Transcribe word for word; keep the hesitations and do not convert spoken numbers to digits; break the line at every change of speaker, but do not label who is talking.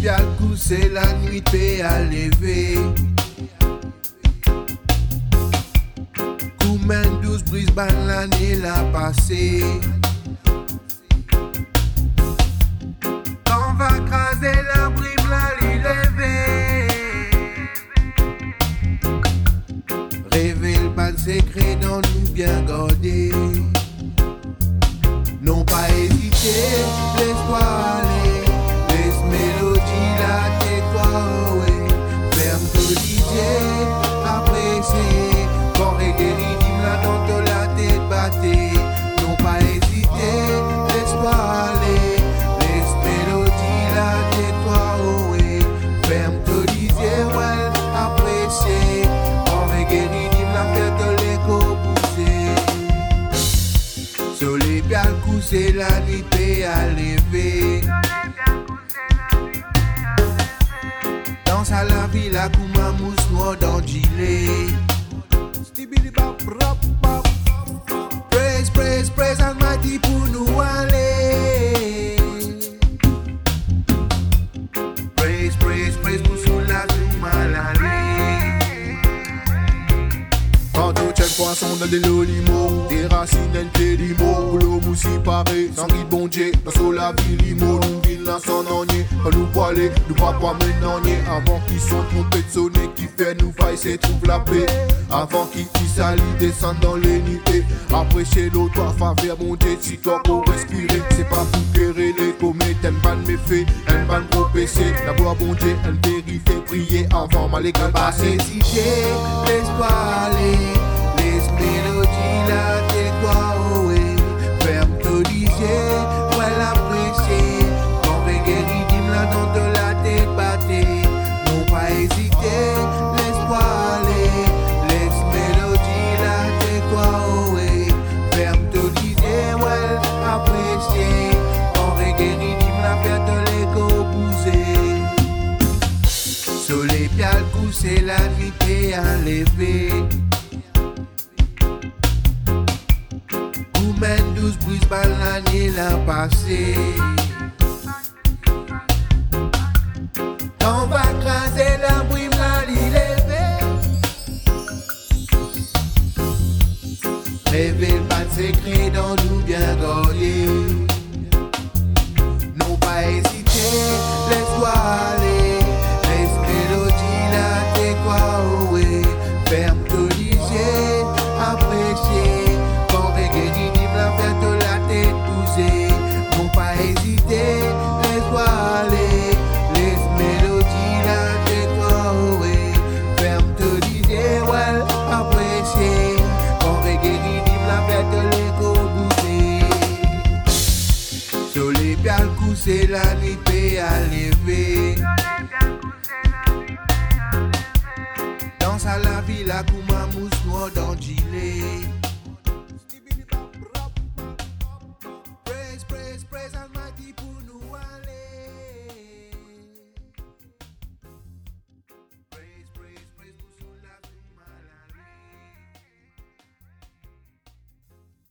bien le coup, c'est la nuit paix à lever. Koumen douze Brisbane l'année l'a passée. On va craser la brime, la lit lever. Rêver le pas de secret dans nous bien garder. Non pas hésiter, laisse-toi aller. Laisse mélodie la tête toi, ouais. Ferme ton D J, apprécier. Quand reggae rythme la dans la tête battée. Non pas hésiter, laisse-toi aller. Laisse mélodie la tête toi, ouais. Ferme ton D J, ouais, apprécier. Quand reggae rythme la fait l'écho pousser. Soleil bien le coup, c'est la nuit paix à lever. Danse à la ville à Kouma mousse noire dans gilet. Praise, praise, praise Almighty pour nous aller. Praise, praise, praise pour sous la nous mal aller.
Quand on check poisson dans des lots limo, des racines et des limo, pour l'eau moussi paré, sans guide bon Dieu, dans sur la ville limo, nous ville dans son onier, quand nous poilés, nous papa menonier, avant qu'ils sont trompés de sonner, qui fait nous faille, c'est trouve la paix, avant qu'ils qui s'allient, descendent dans les nités, après chez l'autre, toi, faveur mon Dieu, si toi pour respirer, c'est pas pour guérir les comètes, un ban méfait, un ban gros P C, d'abord bon Dieu, un vérité, prier avant, mal égal passer.
Hésiter, laisse-toi aller. Laisse mélodie la tête toi, ouais. Ferme ton D J, ouais l'apprécier. Quand reggae rythme la dans de la tête battée. Non pas hésiter, laisse-toi aller. Laisse mélodie la tête toi, ouais. Ferme ton D J, ouais apprécier. Quand reggae rythme la fait de l'écho pousser. Soleil bien le coup, c'est la nuit paix à lever. Koumen douze Brisbane l'année l'a passée. On va craser la brime, la lit lever. Rêver le pas de secret dans nous bien garder. Non pas hésiter, laisse-toi aller. Laisse mélodie la tête toi, ouais. Ferme ton D J, apprécier. Quand reggae rythme la fait de la tête pousser. Non pas hésiter, laisse-toi aller. Laisse mélodie la tête toi, ouais. Ferme ton D J, ouais, apprécier. Quand reggae rythme la fait de l'écho pousser. Soleil bien le coup, c'est la nuit paix à lever. Danse à la ville à Kouma mousse noire dans gilet.